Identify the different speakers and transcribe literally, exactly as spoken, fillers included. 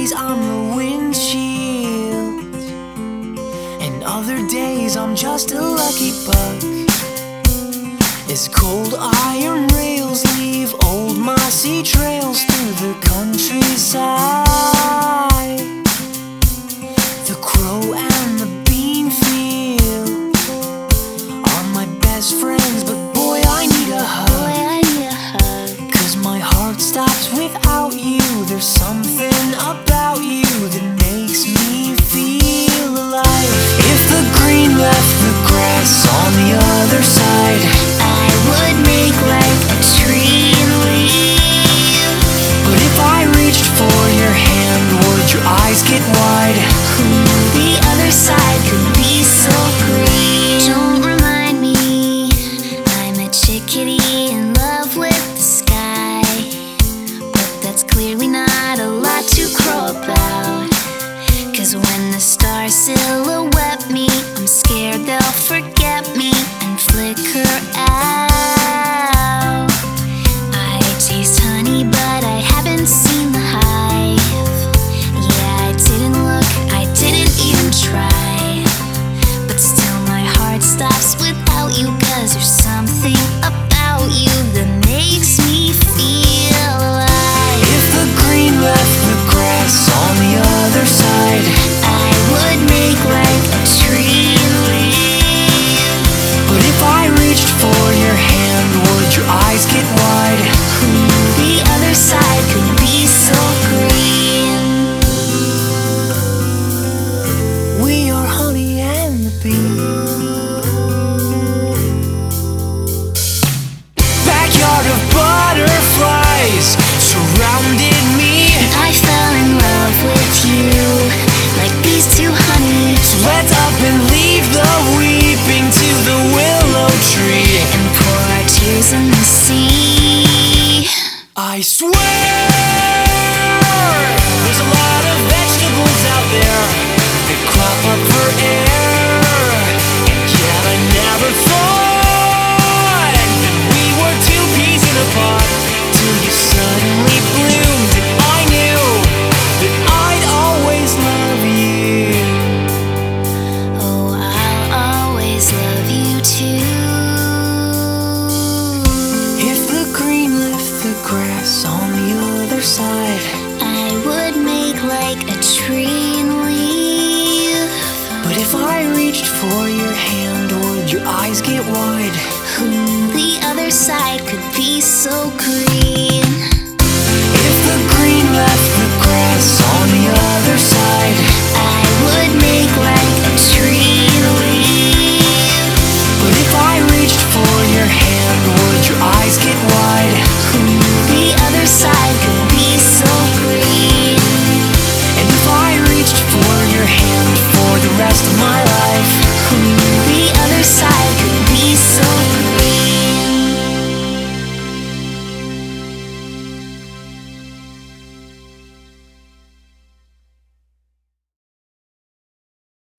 Speaker 1: days I'm the windshield, and other days I'm just a lucky buck. As cold iron rails leave old mossy trails through the countryside, the crow and the bean field are my best friends, but boy, I need a hug.
Speaker 2: Boy, I need a hug.
Speaker 1: Cause my heart stops without you. There's something about you that makes me feel alive. If the green left the grass on the other side,
Speaker 2: I would make like a tree and leave.
Speaker 1: but if I reached for your hand, would your eyes get wide?
Speaker 2: Who knew the other side could be so green? Don't remind me I'm a chickadee in love with the sky, but that's clearly not a lot to crow about. Cause when the stars silhouette me, I'm scared they'll forget me and flicker out. I taste honey, but I haven't seen the hive. Yeah, I didn't look, I didn't even try, but still my heart stops without you. Cause there's something about you that makes me feel alive.
Speaker 1: If the green left the grass on the other side,
Speaker 2: I would make like a tree and leave.
Speaker 1: but if I reached for your hand, would your eyes get wide?
Speaker 2: Who knew the other side could be so green?
Speaker 1: We are honey and the bee. Backyard of butterflies surrounded me.
Speaker 2: I fell in love with you like these two honeys,
Speaker 1: So let's up and leave the weeping to the willow tree.
Speaker 2: and pour our tears in the sea.
Speaker 1: I swear there's a lot of vegetables out there that crop up for air, and yet I never thought that we were two peas in a pod, till you suddenly bloomed and I knew that I'd always love you.
Speaker 2: Oh, I'll always love you too.
Speaker 1: If the green left the grass on the other side,
Speaker 2: I would make like a tree and leave.
Speaker 1: but if I reached for your hand, would your eyes get wide?
Speaker 2: Who knew the other side could be so green?
Speaker 1: If the green left the grass on the other side,
Speaker 2: I would make like a tree and leave.
Speaker 1: but if I reached for your hand, would your eyes get wide?
Speaker 2: Who knew the other side could